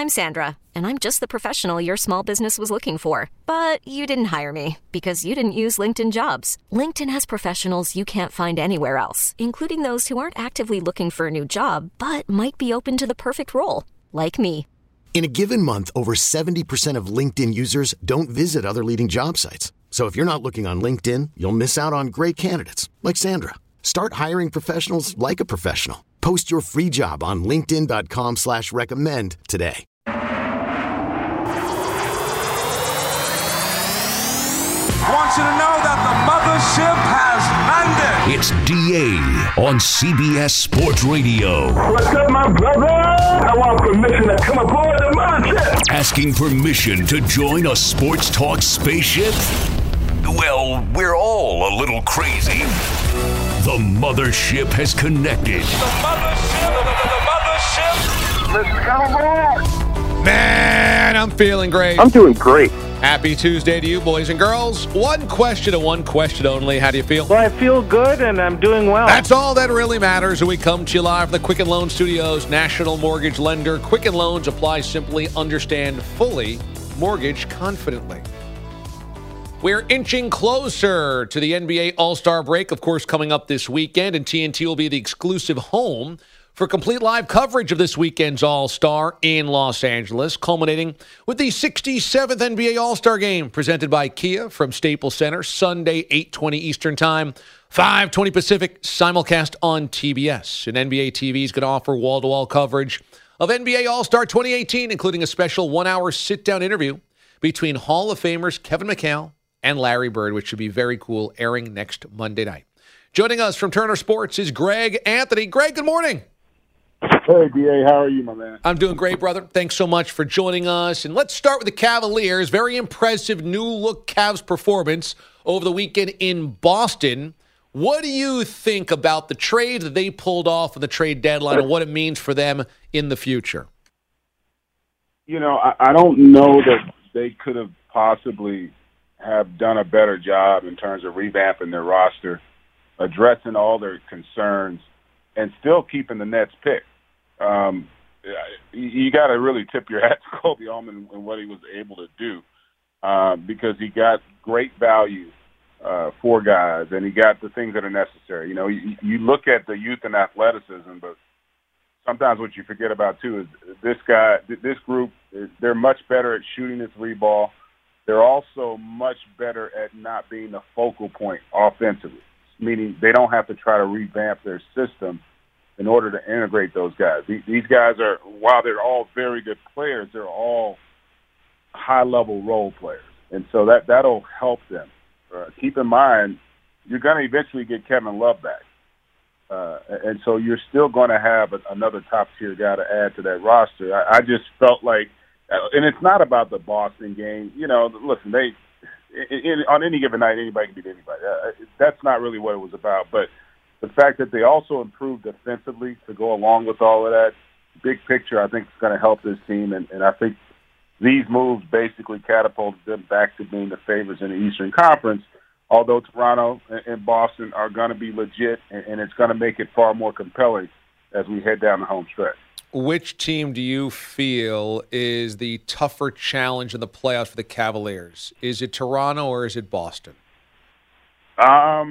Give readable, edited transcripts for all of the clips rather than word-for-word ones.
I'm Sandra, and I'm just the professional your small business was looking for. But you didn't hire me because you didn't use LinkedIn Jobs. LinkedIn has professionals you can't find anywhere else, including those who aren't actively looking for a new job, but might be open to the perfect role, like me. In a given month, over 70% of LinkedIn users don't visit other leading job sites. So if you're not looking on LinkedIn, you'll miss out on great candidates like Sandra. Start hiring professionals like a professional. Post your free job on linkedin.com/recommend today. I want you to know that the mothership has landed. It's DA on CBS Sports Radio. What's up, my brother? I want permission to come aboard the mothership. Asking permission to join a sports talk spaceship? Well, we're all a little crazy. The mothership has connected. The mothership. Let's come aboard. Man, I'm feeling great. I'm doing great. Happy Tuesday to you, boys and girls. One question and one question only. How do you feel? Well, I feel good, and I'm doing well. That's all that really matters. We come to you live from the Quicken Loans Studios, national mortgage lender. Quicken Loans, apply simply, understand fully, mortgage confidently. We're inching closer to the NBA All-Star break, of course, coming up this weekend, and TNT will be the exclusive home for complete live coverage of this weekend's All-Star in Los Angeles, culminating with the 67th NBA All-Star Game presented by Kia from Staples Center, Sunday, 8:20 Eastern Time, 5:20 Pacific, simulcast on TBS. And NBA TV is going to offer wall-to-wall coverage of NBA All-Star 2018, including a special one-hour sit-down interview between Hall of Famers Kevin McHale and Larry Bird, which should be very cool, airing next Monday night. Joining us from Turner Sports is Greg Anthony. Greg, good morning. Hey, D.A., how are you, my man? I'm doing great, brother. Thanks so much for joining us. And let's start with the Cavaliers. Very impressive new-look Cavs performance over the weekend in Boston. What do you think about the trade that they pulled off on the trade deadline and what it means for them in the future? You know, I don't know that they could have possibly have done a better job in terms of revamping their roster, addressing all their concerns, and still keeping the Nets pick. You got to really tip your hat to Kobe Allman and what he was able to do because he got great value for guys, and he got the things that are necessary. You know, you look at the youth and athleticism, but sometimes what you forget about, too, is this group, they're much better at shooting the three ball. They're also much better at not being the focal point offensively, meaning they don't have to try to revamp their system in order to integrate those guys. These guys are, while they're all very good players, they're all high-level role players. And so that'll help them. Keep in mind, you're going to eventually get Kevin Love back. And so you're still going to have another top-tier guy to add to that roster. I just felt like, and it's not about the Boston game. You know, listen, on any given night, anybody can beat anybody. That's not really what it was about. But the fact that they also improved defensively to go along with all of that, big picture, I think is going to help this team. And I think these moves basically catapulted them back to being the favorites in the Eastern Conference, although Toronto and Boston are going to be legit, and it's going to make it far more compelling as we head down the home stretch. Which team do you feel is the tougher challenge in the playoffs for the Cavaliers? Is it Toronto or is it Boston? I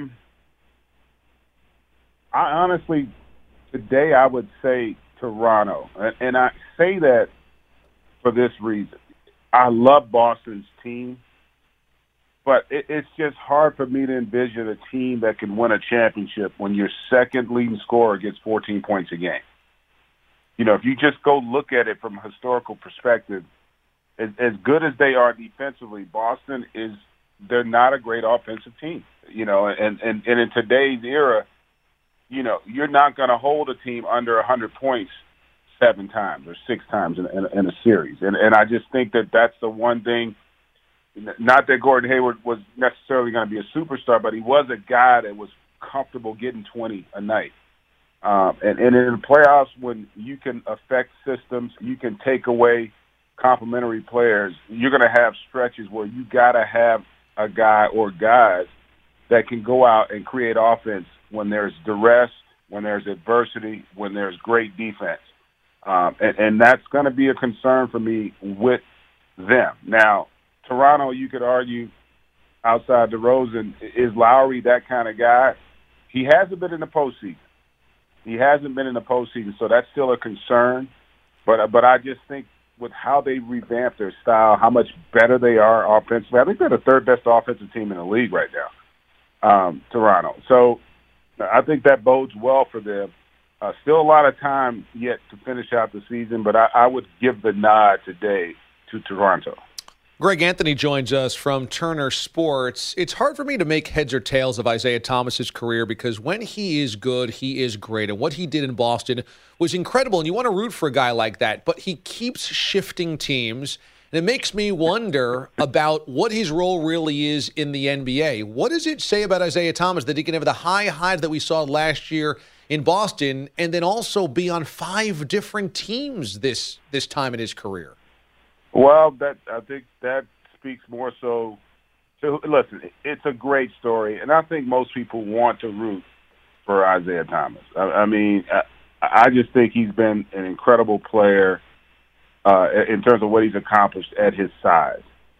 honestly, today I would say Toronto. And I say that for this reason. I love Boston's team, but it's just hard for me to envision a team that can win a championship when your second leading scorer gets 14 points a game. You know, if you just go look at it from a historical perspective, as good as they are defensively, Boston they're not a great offensive team. You know, and in today's era, you know, you're not going to hold a team under 100 points 7 times or 6 times in a series. And I just think that that's the one thing, not that Gordon Hayward was necessarily going to be a superstar, but he was a guy that was comfortable getting 20 a night. And in the playoffs, when you can affect systems, you can take away complementary players, you're going to have stretches where you got to have a guy or guys that can go out and create offense when there's duress, when there's adversity, when there's great defense. And that's going to be a concern for me with them. Now, Toronto, you could argue, outside DeRozan, is Lowry that kind of guy? He hasn't been in the postseason. So that's still a concern. But I just think with how they revamped their style, how much better they are offensively, I think they're the third best offensive team in the league right now, Toronto. So I think that bodes well for them. Still a lot of time yet to finish out the season, but I would give the nod today to Toronto. Greg Anthony joins us from Turner Sports. It's hard for me to make heads or tails of Isaiah Thomas's career because when he is good, he is great. And what he did in Boston was incredible, and you want to root for a guy like that. But he keeps shifting teams, and it makes me wonder about what his role really is in the NBA. What does it say about Isaiah Thomas that he can have the high highs that we saw last year in Boston and then also be on 5 different teams this time in his career? Well, I think that speaks more so to, listen, it's a great story, and I think most people want to root for Isaiah Thomas. I mean, I just think he's been an incredible player in terms of what he's accomplished at his size.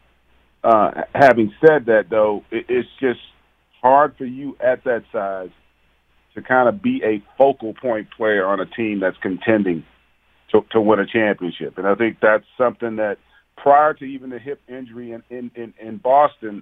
Having said that, though, it's just hard for you at that size to kind of be a focal point player on a team that's contending to win a championship. And I think that's something that prior to even the hip injury in Boston,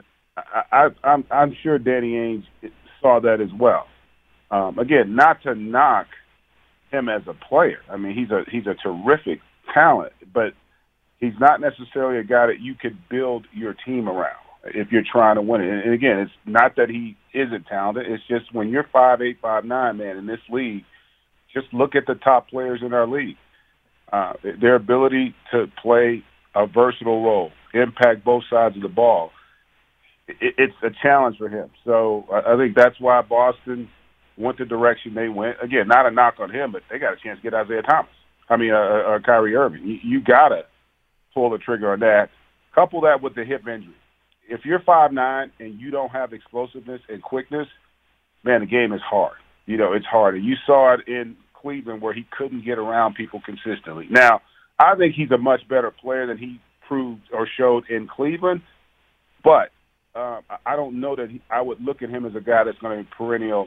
I'm sure Danny Ainge saw that as well. Again, not to knock him as a player. I mean, he's a terrific talent, but he's not necessarily a guy that you could build your team around if you're trying to win it. And again, it's not that he isn't talented. It's just when you're 5'8", 5'9", man, in this league, just look at the top players in our league. Their ability to play a versatile role, impact both sides of the ball, it's a challenge for him. So I think that's why Boston went the direction they went. Again, not a knock on him, but they got a chance to get Isaiah Thomas. Kyrie Irving. You got to pull the trigger on that. Couple that with the hip injury. If you're 5'9" and you don't have explosiveness and quickness, man, the game is hard. It's hard. And you saw it in Cleveland where he couldn't get around people consistently. Now, I think he's a much better player than he proved or showed in Cleveland, but I don't know that I would look at him as a guy that's going to be a perennial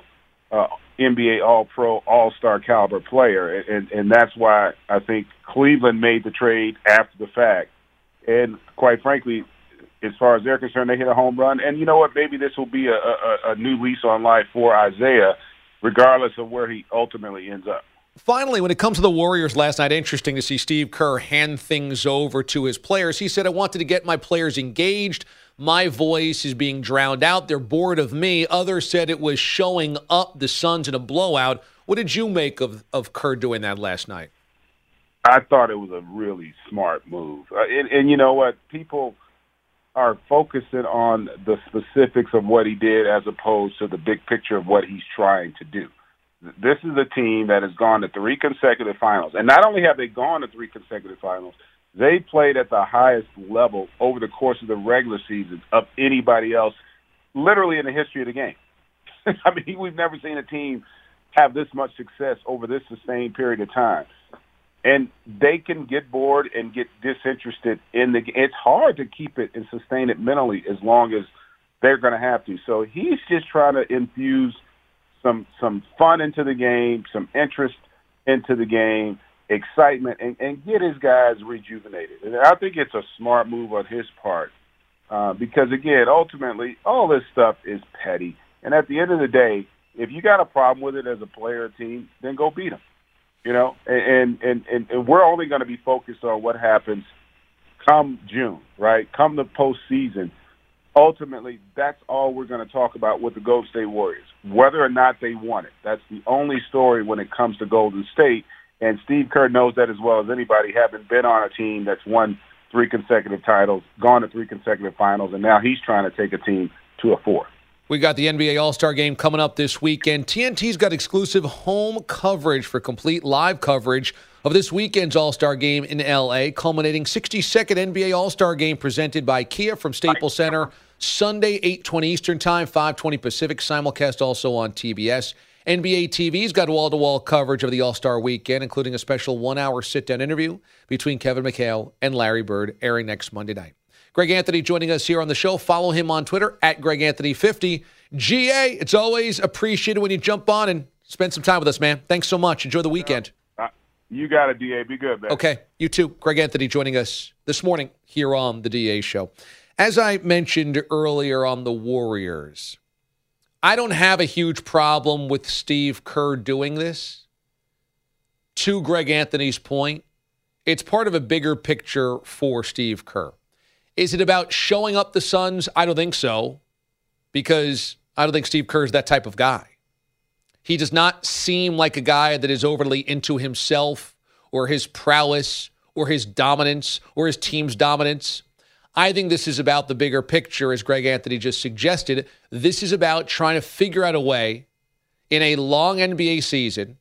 NBA All-Pro, All-Star caliber player, and that's why I think Cleveland made the trade after the fact. And quite frankly, as far as they're concerned, they hit a home run. And you know what? Maybe this will be a new lease on life for Isaiah, regardless of where he ultimately ends up. Finally, when it comes to the Warriors last night, interesting to see Steve Kerr hand things over to his players. He said, I wanted to get my players engaged. My voice is being drowned out. They're bored of me. Others said it was showing up the Suns in a blowout. What did you make of Kerr doing that last night? I thought it was a really smart move. And you know what? People are focusing on the specifics of what he did as opposed to the big picture of what he's trying to do. This is a team that has gone to 3 consecutive finals. And not only have they gone to 3 consecutive finals, they played at the highest level over the course of the regular season of anybody else, literally in the history of the game. I mean, we've never seen a team have this much success over this sustained period of time. And they can get bored and get disinterested in the game. It's hard to keep it and sustain it mentally as long as they're going to have to. So he's just trying to infuse some fun into the game, some interest into the game, excitement, and get his guys rejuvenated. And I think it's a smart move on his part because, again, ultimately, all this stuff is petty. And at the end of the day, if you got a problem with it as a player or team, then go beat them. And we're only going to be focused on what happens come June, right? Come the postseason. Ultimately, that's all we're going to talk about with the Golden State Warriors, whether or not they won it. That's the only story when it comes to Golden State, and Steve Kerr knows that as well as anybody, having been on a team that's won 3 consecutive titles, gone to 3 consecutive finals, and now he's trying to take a team to a 4th. We got the NBA All-Star Game coming up this weekend. TNT's got exclusive home coverage for complete live coverage of this weekend's All-Star Game in L.A., culminating 62nd NBA All-Star Game presented by Kia from Staples Center, Sunday, 8:20 Eastern Time, 5:20 Pacific, simulcast also on TBS. NBA TV's got wall-to-wall coverage of the All-Star Weekend, including a special 1-hour sit-down interview between Kevin McHale and Larry Bird, airing next Monday night. Greg Anthony joining us here on the show. Follow him on Twitter at GregAnthony50. GA, it's always appreciated when you jump on and spend some time with us, man. Thanks so much. Enjoy the weekend. You got it, DA. Be good, man. Okay, you too. Greg Anthony joining us this morning here on the DA Show. As I mentioned earlier on the Warriors, I don't have a huge problem with Steve Kerr doing this. To Greg Anthony's point, it's part of a bigger picture for Steve Kerr. Is it about showing up the Suns? I don't think so, because I don't think Steve Kerr is that type of guy. He does not seem like a guy that is overly into himself or his prowess or his dominance or his team's dominance. I think this is about the bigger picture, as Greg Anthony just suggested. This is about trying to figure out a way in a long NBA season,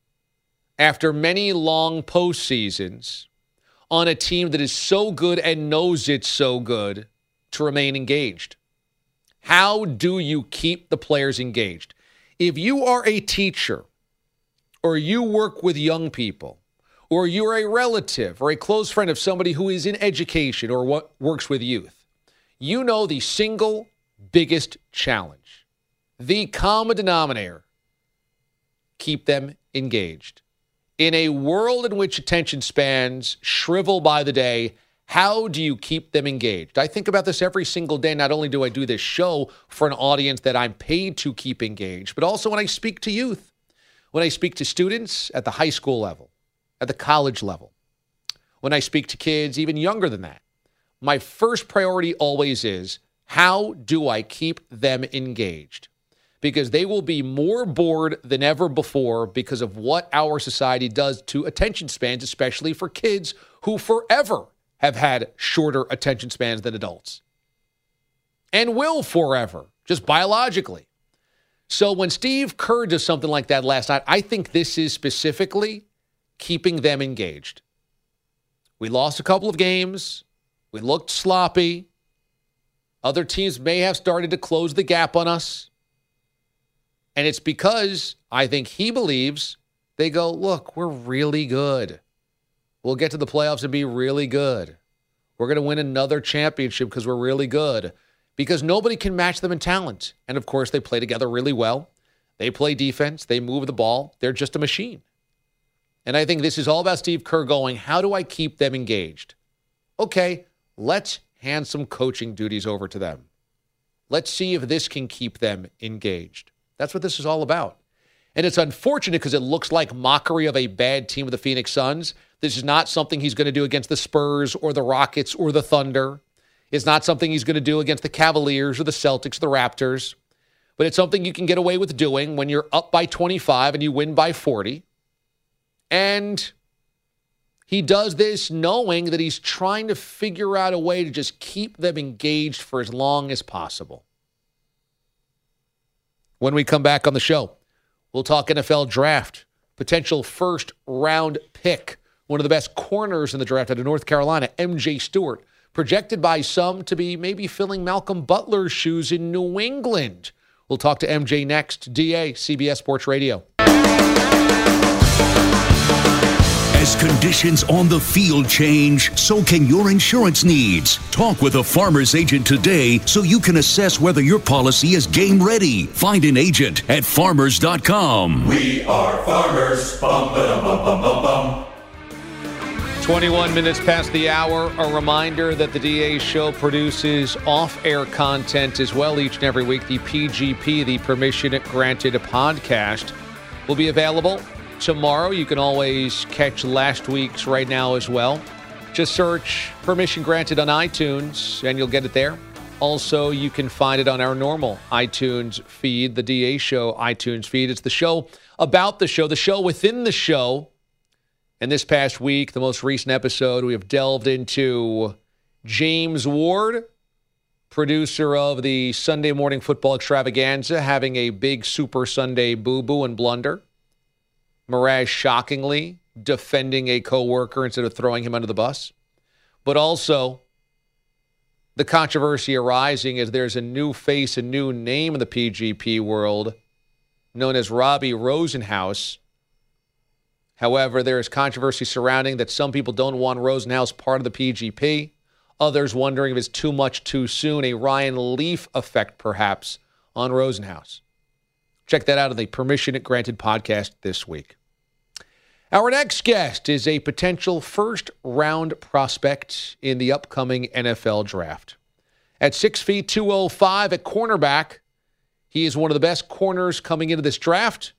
after many long postseasons, on a team that is so good and knows it's so good, to remain engaged. How do you keep the players engaged? If you are a teacher, or you work with young people, or you're a relative or a close friend of somebody who is in education or works with youth, you know the single biggest challenge, the common denominator: keep them engaged. In a world in which attention spans shrivel by the day, how do you keep them engaged? I think about this every single day. Not only do I do this show for an audience that I'm paid to keep engaged, but also when I speak to youth, when I speak to students at the high school level, at the college level, when I speak to kids even younger than that. My first priority always is, how do I keep them engaged? Because they will be more bored than ever before because of what our society does to attention spans, especially for kids who forever have had shorter attention spans than adults. And will forever, just biologically. So when Steve Kerr does something like that last night, I think this is specifically keeping them engaged. We lost a couple of games. We looked sloppy. Other teams may have started to close the gap on us. And it's because I think he believes they go, look, we're really good. We'll get to the playoffs and be really good. We're going to win another championship because we're really good. Because nobody can match them in talent. And, of course, they play together really well. They play defense. They move the ball. They're just a machine. And I think this is all about Steve Kerr going, how do I keep them engaged? Okay, let's hand some coaching duties over to them. Let's see if this can keep them engaged. That's what this is all about. And it's unfortunate because it looks like mockery of a bad team of the Phoenix Suns. This is not something he's going to do against the Spurs or the Rockets or the Thunder. It's not something he's going to do against the Cavaliers or the Celtics or the Raptors. But it's something you can get away with doing when you're up by 25 and you win by 40. And he does this knowing that he's trying to figure out a way to just keep them engaged for as long as possible. When we come back on the show, we'll talk NFL draft, potential first-round pick, one of the best corners in the draft out of North Carolina, MJ Stewart, projected by some to be maybe filling Malcolm Butler's shoes in New England. We'll talk to MJ next. DA, CBS Sports Radio. As conditions on the field change, so can your insurance needs. Talk with a farmer's agent today so you can assess whether your policy is game ready. Find an agent at farmers.com. We are farmers. Bum, ba-dum, bum, bum, bum, bum. 21 minutes past the hour. A reminder that the DA Show produces off-air content as well each and every week. The PGP, the Permission Granted podcast, will be available tomorrow. You can always catch last week's right now as well. Just search Permission Granted on iTunes and you'll get it there. Also, you can find it on our normal iTunes feed, the DA Show iTunes feed. It's the show about the show within the show. And this past week, the most recent episode, we have delved into James Ward, producer of the Sunday Morning Football Extravaganza, having a big Super Sunday boo-boo and blunder. Mraz shockingly defending a coworker instead of throwing him under the bus. But also the controversy arising as there's a new face, a new name in the PGP world, known as Robbie Rosenhaus. However, there is controversy surrounding that some people don't want Rosenhaus part of the PGP. Others wondering if it's too much too soon, a Ryan Leaf effect perhaps on Rosenhaus. Check that out on the Permission It Granted podcast this week. Our next guest is a potential first-round prospect in the upcoming NFL draft. At 6 feet 205 at cornerback, he is one of the best corners coming into this draft.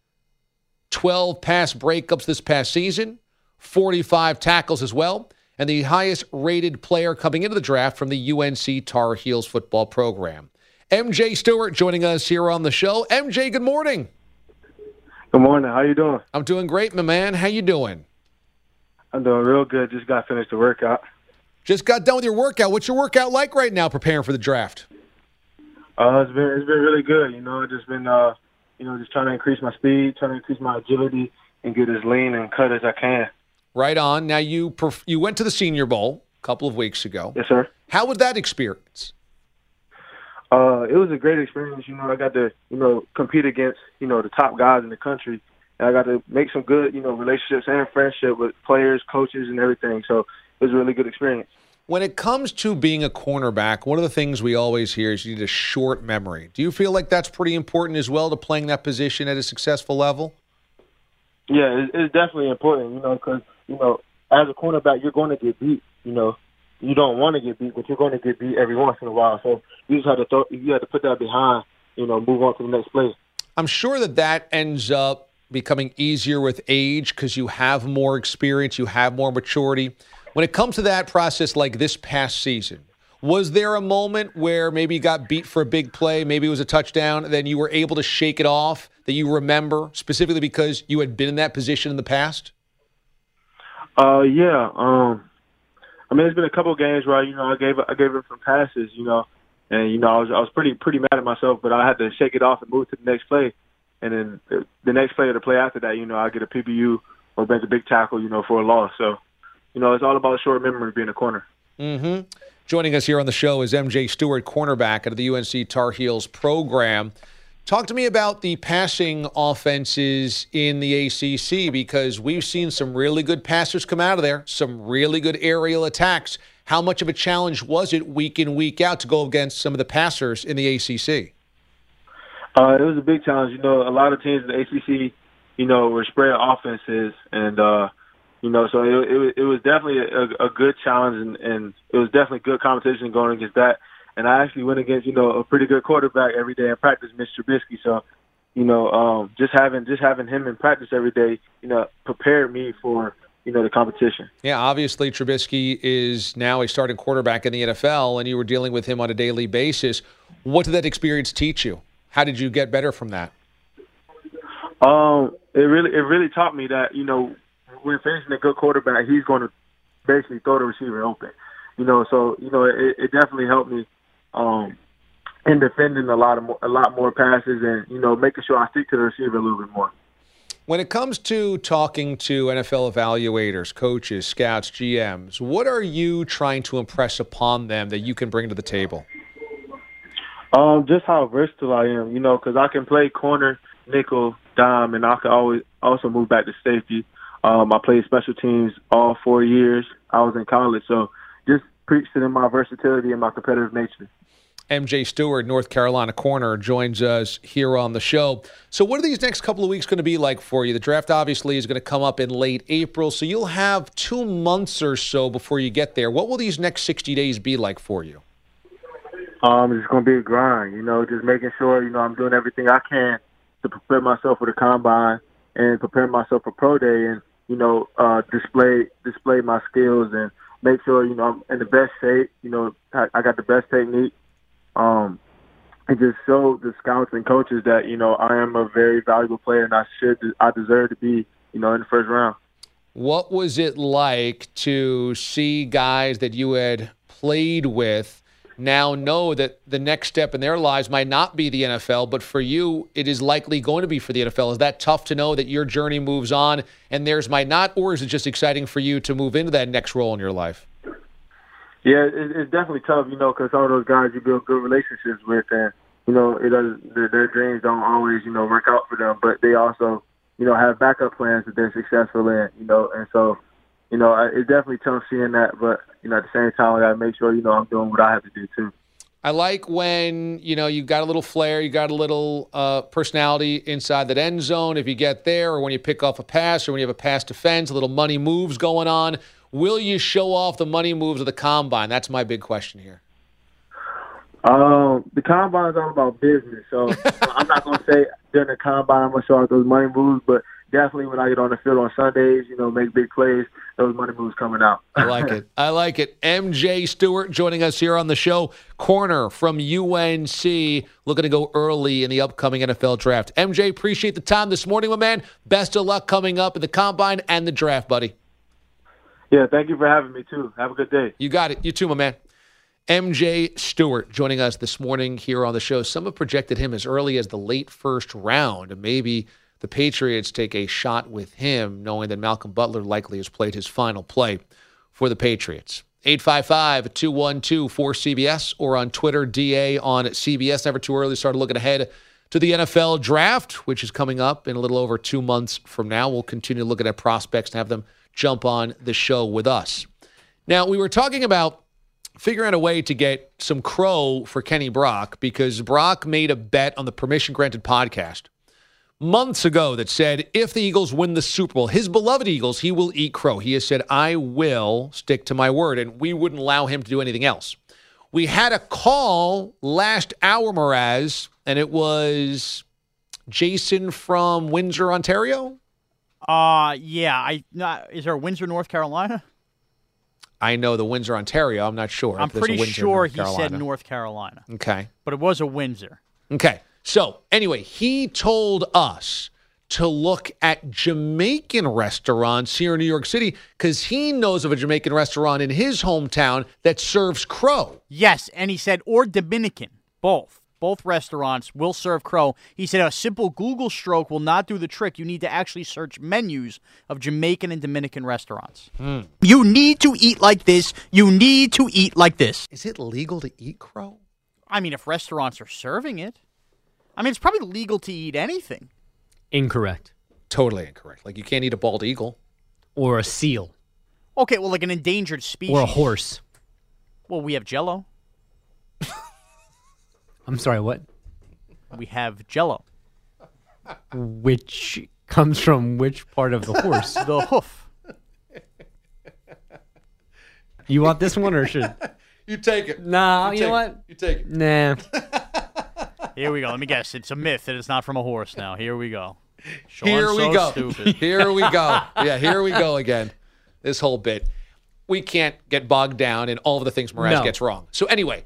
12 pass breakups this past season, 45 tackles as well, and the highest-rated player coming into the draft from the UNC Tar Heels football program. MJ Stewart joining us here on the show. MJ, good morning. Good morning. How you doing? I'm doing great, my man. How you doing? I'm doing real good. Just got finished the workout. Just got done with your workout. What's your workout like right now preparing for the draft? It's been really good. Just been just trying to increase my speed, trying to increase my agility, and get as lean and cut as I can. Right on. Now you went to the Senior Bowl a couple of weeks ago. Yes, sir. How was that experience? It was a great experience. I got to, compete against, the top guys in the country. And I got to make some good, relationships and friendship with players, coaches, and everything. So it was a really good experience. When it comes to being a cornerback, one of the things we always hear is you need a short memory. Do you feel like that's pretty important as well to playing that position at a successful level? Yeah, it's definitely important, because, as a cornerback, you're going to get beat, You don't want to get beat, but you're going to get beat every once in a while. So you just have to put that behind, move on to the next play. I'm sure that ends up becoming easier with age because you have more experience, you have more maturity. When it comes to that process like this past season, was there a moment where maybe you got beat for a big play, maybe it was a touchdown, and then you were able to shake it off that you remember specifically because you had been in that position in the past? Yeah. There's been a couple of games where I gave him some passes, and I was pretty mad at myself, but I had to shake it off and move to the next play, and then the next play or the play after that, I get a PBU or make a big tackle, for a loss. So, it's all about a short memory being a corner. Mm-hmm. Joining us here on the show is MJ Stewart, cornerback out of the UNC Tar Heels program. Talk to me about the passing offenses in the ACC because we've seen some really good passers come out of there, some really good aerial attacks. How much of a challenge was it week in, week out to go against some of the passers in the ACC? It was a big challenge. A lot of teams in the ACC, were spread offenses, and so it was definitely a good challenge, and it was definitely good competition going against that. And I actually went against, a pretty good quarterback every day in practice, Mr. Trubisky. So, just having him in practice every day, prepared me for, the competition. Yeah, obviously Trubisky is now a starting quarterback in the NFL, and you were dealing with him on a daily basis. What did that experience teach you? How did you get better from that? It really taught me that, when facing a good quarterback, he's going to basically throw the receiver open. It definitely helped me in defending a lot more passes and, making sure I stick to the receiver a little bit more. When it comes to talking to NFL evaluators, coaches, scouts, GMs, what are you trying to impress upon them that you can bring to the table? Just how versatile I am, because I can play corner, nickel, dime, and I can always also move back to safety. I played special teams all 4 years I was in college, so just preached to them my versatility and my competitive nature. MJ Stewart, North Carolina corner, joins us here on the show. So what are these next couple of weeks going to be like for you? The draft obviously is going to come up in late April, so you'll have 2 months or so before you get there. What will these next 60 days be like for you? It's going to be a grind, just making sure, I'm doing everything I can to prepare myself for the combine and prepare myself for pro day and, display my skills and make sure, I'm in the best shape, I got the best technique. And just show the scouts and coaches that, I am a very valuable player and I deserve to be, in the first round. What was it like to see guys that you had played with now know that the next step in their lives might not be the NFL, but for you, it is likely going to be for the NFL? Is that tough to know that your journey moves on and theirs might not, or is it just exciting for you to move into that next role in your life? Yeah, it's definitely tough, because some of those guys you build good relationships with, and their dreams don't always, work out for them, but they also, have backup plans that they're successful in, and so, it's definitely tough seeing that, but, at the same time, I got to make sure, I'm doing what I have to do too. I like when, you got a little flair, you got a little personality inside that end zone if you get there, or when you pick off a pass, or when you have a pass defense, little money moves going on. Will you show off the money moves of the Combine? That's my big question here. The Combine is all about business, so I'm not going to say during the Combine I'm going to show out those money moves, but definitely when I get on the field on Sundays, make big plays, those money moves coming out. I like it. I like it. MJ Stewart joining us here on the show. Corner from UNC, looking to go early in the upcoming NFL draft. MJ, appreciate the time this morning, my man. Best of luck coming up in the Combine and the draft, buddy. Yeah, thank you for having me, too. Have a good day. You got it. You too, my man. MJ Stewart joining us this morning here on the show. Some have projected him as early as the late first round, and maybe the Patriots take a shot with him, knowing that Malcolm Butler likely has played his final play for the Patriots. 855-212-4CBS or on Twitter, DA on CBS. Never too early to start looking ahead to the NFL draft, which is coming up in a little over 2 months from now. We'll continue looking at prospects and have them jump on the show with us. Now, we were talking about figuring out a way to get some crow for Kenny Brock because Brock made a bet on the Permission Granted podcast months ago that said if the Eagles win the Super Bowl, his beloved Eagles, he will eat crow. He has said, I will stick to my word, and we wouldn't allow him to do anything else. We had a call last hour, Mraz, and it was Jason from Windsor, Ontario? Yeah. Is there a Windsor, North Carolina? I know the Windsor, Ontario. I'm not sure. I'm pretty sure he said North Carolina. Okay. But it was a Windsor. Okay. So, anyway, he told us to look at Jamaican restaurants here in New York City because he knows of a Jamaican restaurant in his hometown that serves crow. Yes, and he said, or Dominican, both. Both restaurants will serve crow. He said a simple Google stroke will not do the trick. You need to actually search menus of Jamaican and Dominican restaurants. You need to eat like this. You need to eat like this. Is it legal to eat crow? I mean, if restaurants are serving it. I mean, it's probably legal to eat anything. Incorrect. Totally incorrect. Like, you can't eat a bald eagle. Or a seal. Okay, well, like an endangered species. Or a horse. Well, we have Jell-O. I'm sorry, what? We have Jell-O. Which comes from which part of the horse? The hoof. You want this one or should... You take it. Nah, you know what? You take it. Nah. Here we go. Let me guess. It's a myth that it's not from a horse now. Here we go. Here we go. Stupid. Here we go. Yeah, here we go again. This whole bit. We can't get bogged down in all of the things Mraz gets wrong. So anyway...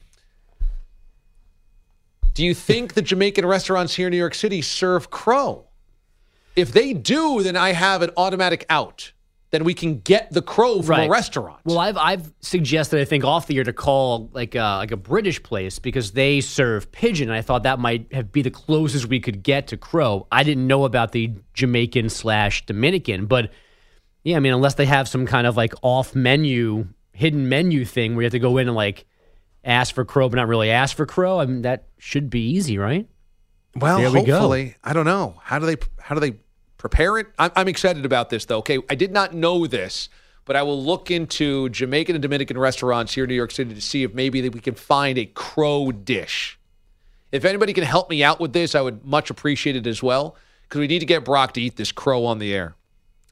Do you think the Jamaican restaurants here in New York City serve crow? If they do, then I have an automatic out. Then we can get the crow from a restaurant. Well, I've suggested, I think, off the air to call like a British place because they serve pigeon. And I thought that might be the closest we could get to crow. I didn't know about the Jamaican/Dominican, but yeah, I mean, unless they have some kind of like off-menu, hidden menu thing where you have to go in and like ask for crow, but not really ask for crow. I mean, that should be easy, right? Well, hopefully. I don't know. How do they prepare it? I'm excited about this, though. Okay, I did not know this, but I will look into Jamaican and Dominican restaurants here in New York City to see if maybe we can find a crow dish. If anybody can help me out with this, I would much appreciate it as well, because we need to get Brock to eat this crow on the air.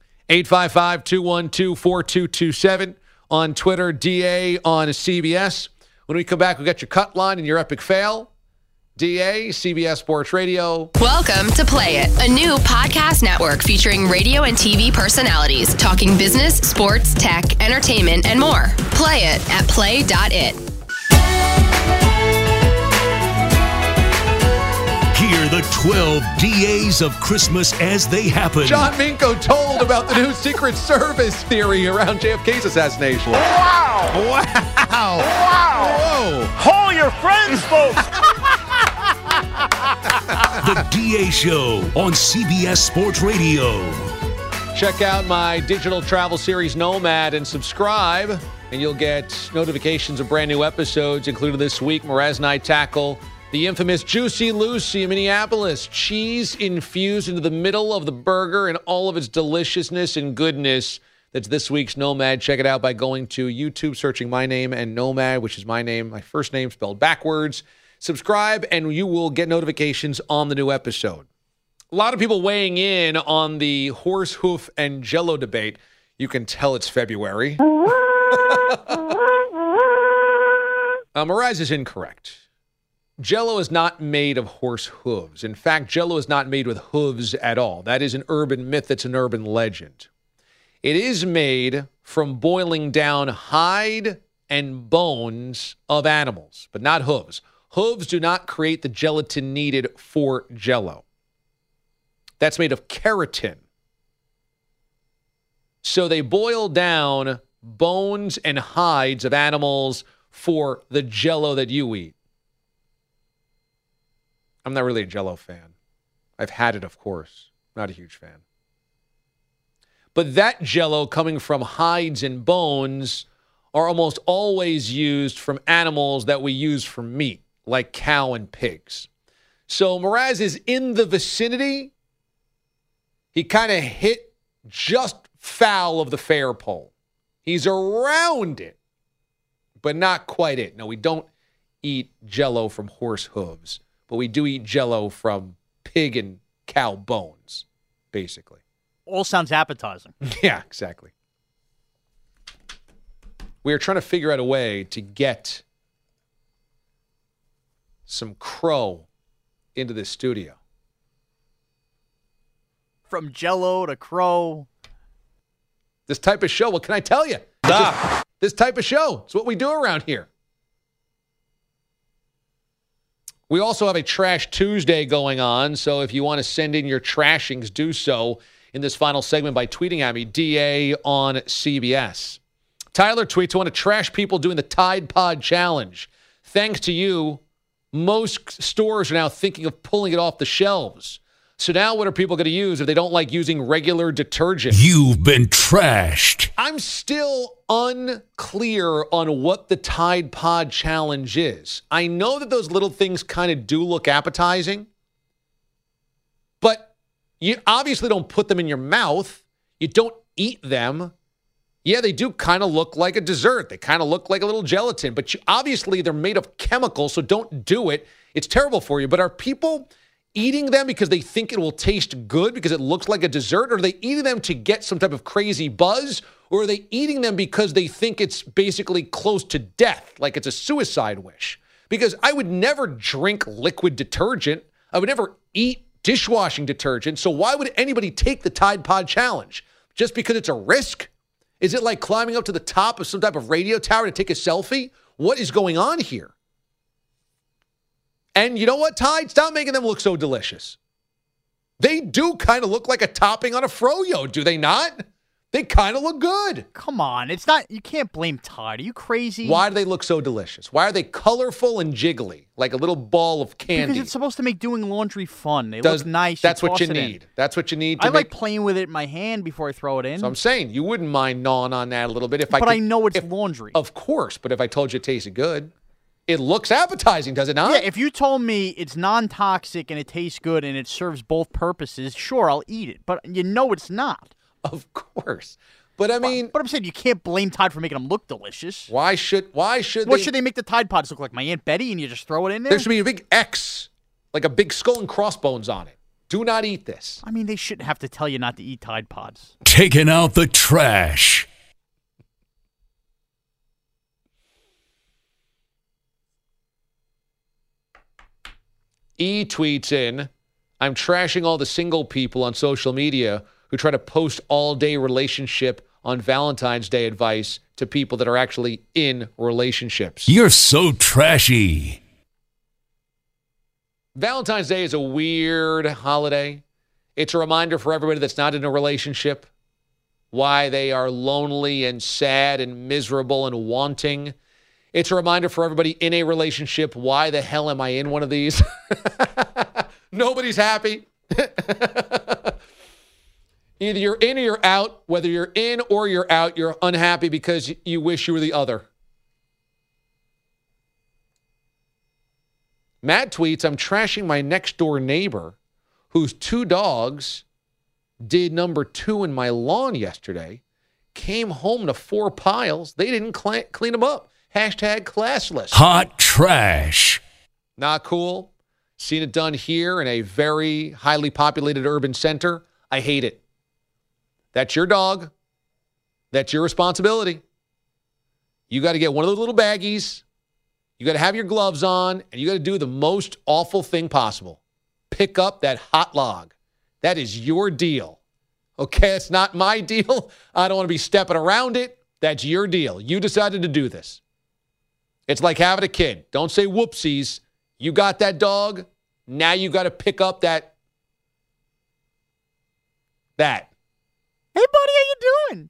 855-212-4227 on Twitter, DA on CBS. When we come back, we'll get your cut line and your epic fail. DA, CBS Sports Radio. Welcome to Play It, a new podcast network featuring radio and TV personalities talking business, sports, tech, entertainment, and more. Play it at play.it. Hear the 12 DAs of Christmas as they happen. John Minko told about the new Secret Service theory around JFK's assassination. Wow! Wow! Wow! Whoa! Call your friends, folks! The DA Show on CBS Sports Radio. Check out my digital travel series Nomad and subscribe, and you'll get notifications of brand new episodes, including this week. Mraz and I tackle The infamous Juicy Lucy in Minneapolis. Cheese infused into the middle of the burger and all of its deliciousness and goodness. That's this week's Nomad. Check it out by going to YouTube, searching my name and Nomad, which is my name, my first name spelled backwards. Subscribe, and you will get notifications on the new episode. A lot of people weighing in on the horse hoof and Jell-O debate. You can tell it's February. Mraz is incorrect. Jell-O is not made of horse hooves. In fact, Jell-O is not made with hooves at all. That is an urban myth. It's an urban legend. It is made from boiling down hide and bones of animals, but not hooves. Hooves do not create the gelatin needed for Jell-O. That's made of keratin. So they boil down bones and hides of animals for the Jell-O that you eat. I'm not really a Jell-O fan. I've had it, of course. Not a huge fan. But that Jell-O coming from hides and bones are almost always used from animals that we use for meat, like cow and pigs. So Mraz is in the vicinity. He kind of hit just foul of the fair pole. He's around it, but not quite it. No, we don't eat Jell-O from horse hooves. But we do eat Jell-O from pig and cow bones, basically. All sounds appetizing. Yeah, exactly. We are trying to figure out a way to get some crow into this studio. From Jell-O to crow. This type of show, what can I tell you? This type of show. It's what we do around here. We also have a Trash Tuesday going on, so if you want to send in your trashings, do so in this final segment by tweeting at me, DA on CBS. Tyler tweets, I want to trash people doing the Tide Pod Challenge. Thanks to you, most stores are now thinking of pulling it off the shelves. So now what are people going to use if they don't like using regular detergent? You've been trashed. I'm still unclear on what the Tide Pod Challenge is. I know that those little things kind of do look appetizing, but you obviously don't put them in your mouth. You don't eat them. Yeah, they do kind of look like a dessert. They kind of look like a little gelatin, but obviously they're made of chemicals, so don't do it. It's terrible for you. But are people eating them because they think it will taste good because it looks like a dessert? Or are they eating them to get some type of crazy buzz? Or are they eating them because they think it's basically close to death, like it's a suicide wish? Because I would never drink liquid detergent. I would never eat dishwashing detergent. So why would anybody take the Tide Pod Challenge? Just because it's a risk? Is it like climbing up to the top of some type of radio tower to take a selfie? What is going on here? And you know what, Tide? Stop making them look so delicious. They do kind of look like a topping on a froyo, do they not? They kind of look good. Come on. It's not, you can't blame Tide. Are you crazy? Why do they look so delicious? Why are they colorful and jiggly, like a little ball of candy? Because it's supposed to make doing laundry fun. They look nice. That's what you need. That's what you need to I like playing with it in my hand before I throw it in. So I'm saying, you wouldn't mind gnawing on that a little bit. But I know it's laundry. Of course, but if I told you it tasted good. It looks appetizing, does it not? Yeah, if you told me it's non-toxic and it tastes good and it serves both purposes, sure, I'll eat it. But you know it's not. Of course. But I mean... But I'm saying you can't blame Tide for making them look delicious. Why should What should they make the Tide Pods look like? My Aunt Betty and you just throw it in there? There should be a big X, like a big skull and crossbones on it. Do not eat this. I mean, they shouldn't have to tell you not to eat Tide Pods. Taking out the trash. E tweets in, I'm trashing all the single people on social media who try to post all-day relationship on Valentine's Day advice to people that are actually in relationships. You're so trashy. Valentine's Day is a weird holiday. It's a reminder for everybody that's not in a relationship why they are lonely and sad and miserable and wanting. It's a reminder for everybody in a relationship, why the hell am I in one of these? Nobody's happy. Either you're in or you're out. Whether you're in or you're out, you're unhappy because you wish you were the other. Matt tweets, I'm trashing my next door neighbor whose 2 dogs did number 2 in my lawn yesterday, came home to 4 piles. They didn't clean them up. Hashtag classless. Hot trash. Not cool. Seen it done here in a very highly populated urban center. I hate it. That's your dog. That's your responsibility. You got to get one of those little baggies. You got to have your gloves on, and you got to do the most awful thing possible. Pick up that hot log. That is your deal. Okay, it's not my deal. I don't want to be stepping around it. That's your deal. You decided to do this. It's like having a kid. Don't say whoopsies. You got that dog. Now you got to pick up that. Hey, buddy, how you doing?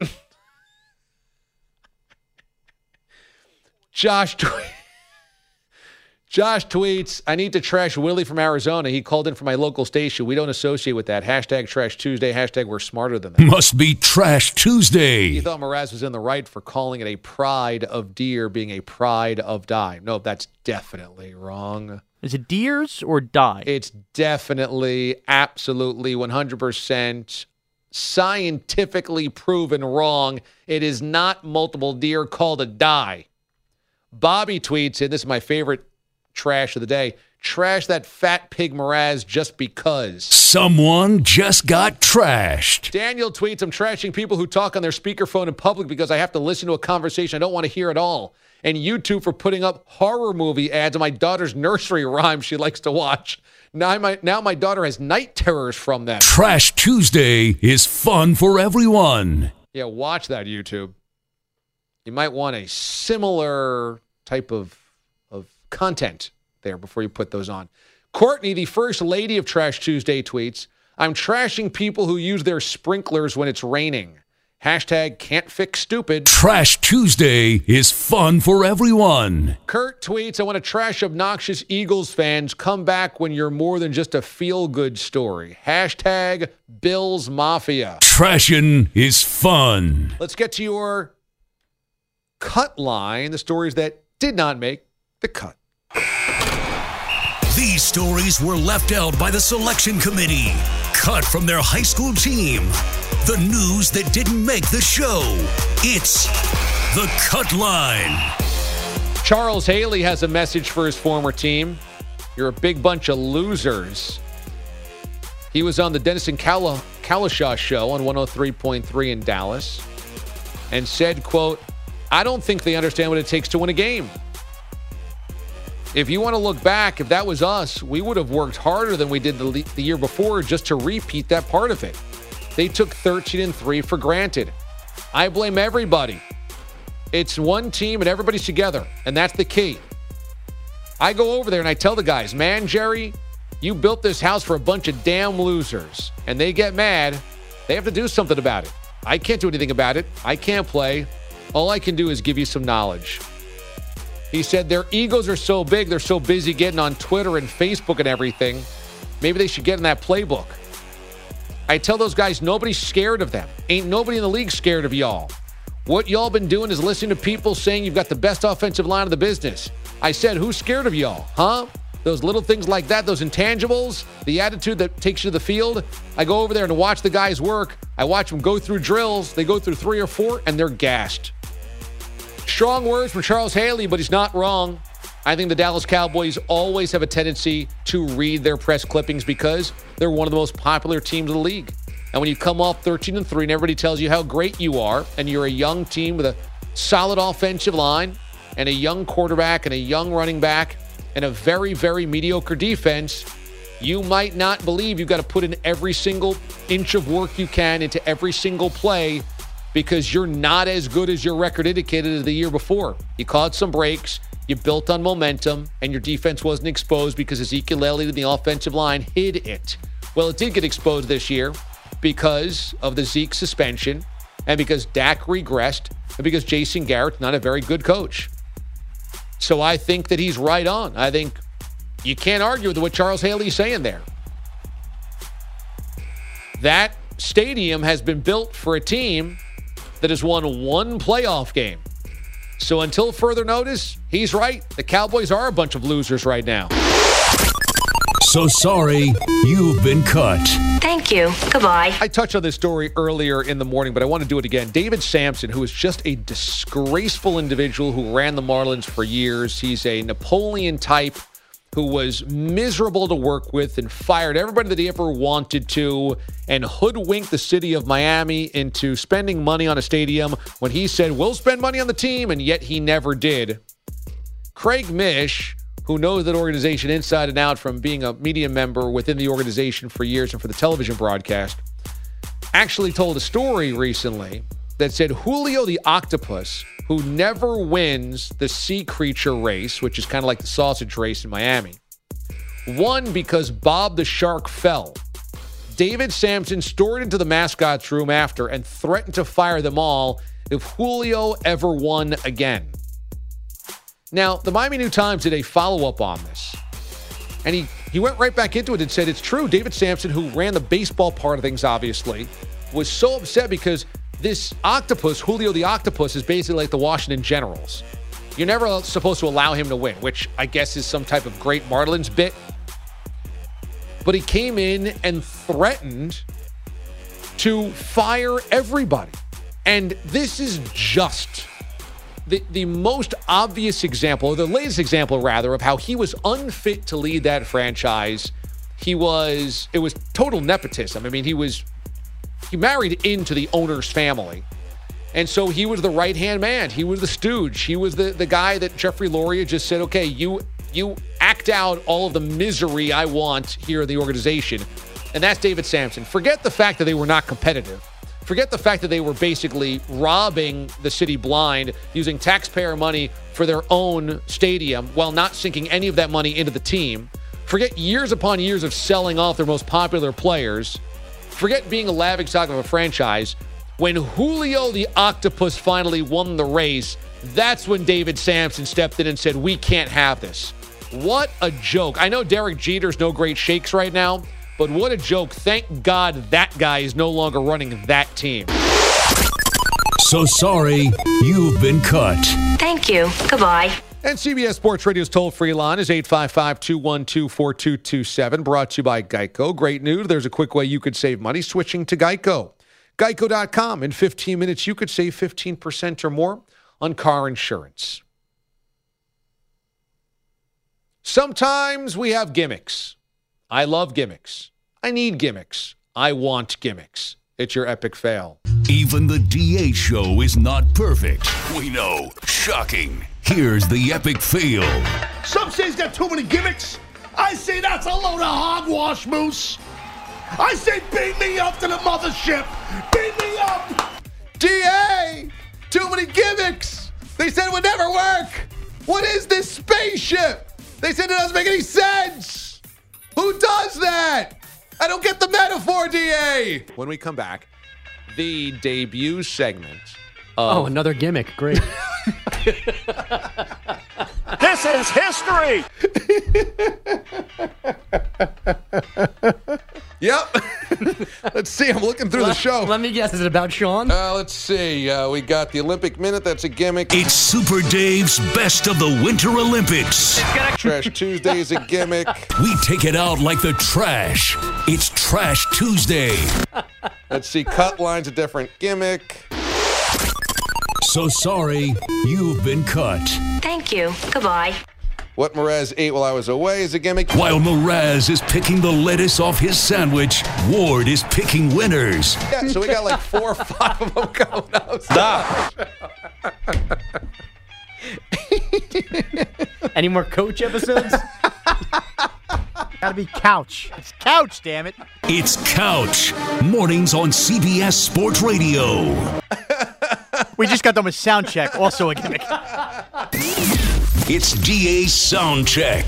Josh tweets, I need to trash Willie from Arizona. He called in from my local station. We don't associate with that. Hashtag Trash Tuesday. Hashtag we're smarter than that. Must be Trash Tuesday. He thought Mraz was in the right for calling it a pride of deer being a pride of die. No, that's definitely wrong. Is it deers or die? It's definitely, absolutely, 100% scientifically proven wrong. It is not multiple deer called a die. Bobby tweets, and this is my favorite trash of the day, trash that fat pig Mraz just because. Someone just got trashed. Daniel tweets, I'm trashing people who talk on their speakerphone in public because I have to listen to a conversation I don't want to hear at all. And YouTube for putting up horror movie ads on my daughter's nursery rhymes she likes to watch. Now my daughter has night terrors from them. Trash Tuesday is fun for everyone. Yeah, watch that, YouTube. You might want a similar type of content there before you put those on. Courtney, the first lady of Trash Tuesday, tweets, I'm trashing people who use their sprinklers when it's raining. Hashtag can't fix stupid. Trash Tuesday is fun for everyone. Kurt tweets, I want to trash obnoxious Eagles fans. Come back when you're more than just a feel-good story. Hashtag Bills Mafia. Trashing is fun. Let's get to your cut line, the stories that did not make the cut. These stories were left out by the selection committee. Cut from their high school team. The news that didn't make the show. It's the Cut Line. Charles Haley has a message for his former team. You're a big bunch of losers. He was on the Denison Kalashaw show on 103.3 in Dallas and said, quote, I don't think they understand what it takes to win a game. If you want to look back, if that was us, we would have worked harder than we did the year before just to repeat that part of it. They took 13-3 for granted. I blame everybody. It's one team and everybody's together, and that's the key. I go over there and I tell the guys, man, Jerry, you built this house for a bunch of damn losers, and they get mad. They have to do something about it. I can't do anything about it. I can't play. All I can do is give you some knowledge. He said their egos are so big, they're so busy getting on Twitter and Facebook and everything. Maybe they should get in that playbook. I tell those guys nobody's scared of them. Ain't nobody in the league scared of y'all. What y'all been doing is listening to people saying you've got the best offensive line in the business. I said, who's scared of y'all, huh? Those little things like that, those intangibles, the attitude that takes you to the field. I go over there and watch the guys work. I watch them go through drills. They go through 3 or 4, and they're gassed. Strong words from Charles Haley, but he's not wrong. I think the Dallas Cowboys always have a tendency to read their press clippings because they're one of the most popular teams in the league. And when you come off 13-3 and everybody tells you how great you are, and you're a young team with a solid offensive line and a young quarterback and a young running back and a very, very mediocre defense, you might not believe you've got to put in every single inch of work you can into every single play because you're not as good as your record indicated the year before. You caught some breaks, you built on momentum, and your defense wasn't exposed because Ezekiel Elliott and the offensive line hid it. Well, it did get exposed this year because of the Zeke suspension and because Dak regressed and because Jason Garrett's not a very good coach. So I think that he's right on. I think you can't argue with what Charles Haley's saying there. That stadium has been built for a team that has won one playoff game. So until further notice, he's right. The Cowboys are a bunch of losers right now. So sorry, you've been cut. Thank you. Goodbye. I touched on this story earlier in the morning, but I want to do it again. David Sampson, who is just a disgraceful individual who ran the Marlins for years. He's a Napoleon type who was miserable to work with and fired everybody that he ever wanted to and hoodwinked the city of Miami into spending money on a stadium when he said, we'll spend money on the team, and yet he never did. Craig Mish, who knows that organization inside and out from being a media member within the organization for years and for the television broadcast, actually told a story recently that said Julio the Octopus, who never wins the sea creature race, which is kind of like the sausage race in Miami, won because Bob the Shark fell. David Sampson stormed into the mascot's room after and threatened to fire them all if Julio ever won again. Now, the Miami New Times did a follow-up on this, and he went right back into it and said it's true. David Sampson, who ran the baseball part of things, obviously, was so upset because this octopus, Julio the Octopus, is basically like the Washington Generals. You're never supposed to allow him to win, which I guess is some type of great Marlins bit. But he came in and threatened to fire everybody. And this is just the most obvious example, or the latest example, rather, of how he was unfit to lead that franchise. It was total nepotism. I mean, he married into the owner's family. And so he was the right-hand man. He was the stooge. He was the guy that Jeffrey Loria just said, okay, you act out all of the misery I want here in the organization. And that's David Sampson. Forget the fact that they were not competitive. Forget the fact that they were basically robbing the city blind, using taxpayer money for their own stadium while not sinking any of that money into the team. Forget years upon years of selling off their most popular players. Forget being a laughingstock of a franchise. When Julio the Octopus finally won the race, that's when David Sampson stepped in and said, we can't have this. What a joke. I know Derek Jeter's no great shakes right now, but what a joke. Thank God that guy is no longer running that team. So sorry, you've been cut. Thank you. Goodbye. And CBS Sports Radio's toll-free line is 855-212-4227, brought to you by Geico. Great news. There's a quick way you could save money switching to Geico. Geico.com. In 15 minutes, you could save 15% or more on car insurance. Sometimes we have gimmicks. I love gimmicks. I need gimmicks. I want gimmicks. It's your epic fail. Even the DA show is not perfect. We know. Shocking. Here's the epic fail. Some say he's got too many gimmicks. I say that's a load of hogwash, Moose. I say beat me up to the mothership. Beat me up. DA! Too many gimmicks. They said it would never work. What is this spaceship? They said it doesn't make any sense. Who does that? I don't get the metaphor, DA. When we come back, the debut segment of... another gimmick. Great. This is history. Yep. Let's see. I'm looking through the show. Let me guess. Is it about Sean? Let's see. We got the Olympic Minute. That's a gimmick. It's Super Dave's Best of the Winter Olympics. Trash Tuesday is a gimmick. We take it out like the trash. It's Trash Tuesday. Let's see. Cut line's a different gimmick. So sorry, you've been cut. Thank you. Goodbye. What Mraz ate while I was away is a gimmick. While Mraz is picking the lettuce off his sandwich, Ward is picking winners. Yeah, so we got like 4 or 5 of them coming up. Stop. Any more Coach episodes? Gotta be Couch. It's Couch, damn it. It's Couch. Mornings on CBS Sports Radio. We just got done with sound check, also a gimmick. It's DA Sound Check.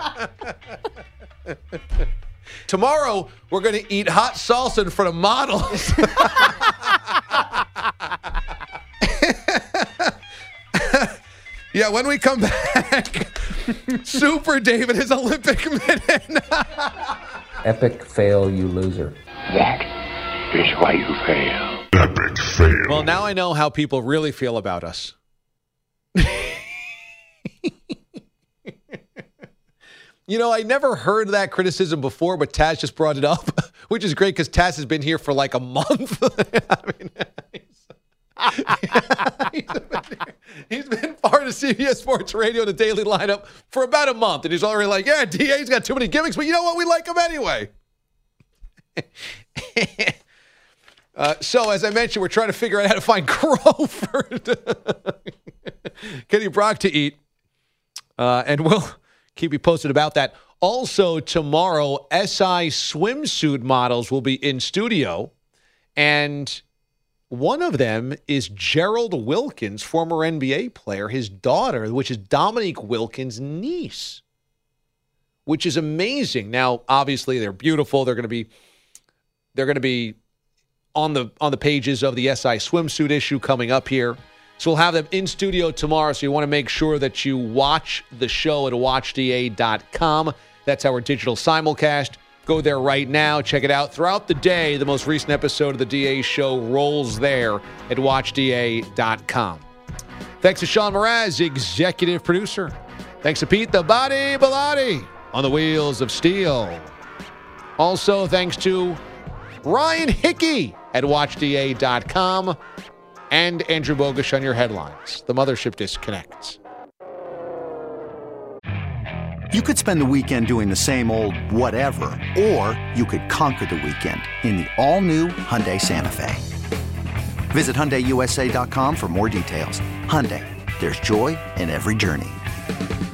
Tomorrow, we're going to eat hot salsa in front of models. Yeah, when we come back, Super David is Olympic Minute. Epic fail, you loser. That is why you fail. Epic fail. Well, now I know how people really feel about us. I never heard that criticism before, but Taz just brought it up, which is great because Taz has been here for like a month. He's been part of CBS Sports Radio, the Daily Lineup, for about a month, and he's already like, yeah, DA's got too many gimmicks, but you know what? We like him anyway. So, as I mentioned, we're trying to figure out how to find Crow for Kenny Brock to eat, and we'll keep you posted about that. Also, tomorrow, SI swimsuit models will be in studio, and one of them is Gerald Wilkins, former NBA player, his daughter, which is Dominique Wilkins' niece, which is amazing. Now, obviously, they're beautiful. They're going to be on the pages of the SI swimsuit issue coming up here. So we'll have them in studio tomorrow. So you want to make sure that you watch the show at watchda.com. That's our digital simulcast. Go there right now. Check it out. Throughout the day, the most recent episode of the DA show rolls there at watchda.com. Thanks to Sean Mraz, executive producer. Thanks to Pete the Body Bellotti on the wheels of steel. Also, thanks to Ryan Hickey at watchda.com and Andrew Bogusch on your headlines. The mothership disconnects. You could spend the weekend doing the same old whatever, or you could conquer the weekend in the all-new Hyundai Santa Fe. Visit HyundaiUSA.com for more details. Hyundai, there's joy in every journey.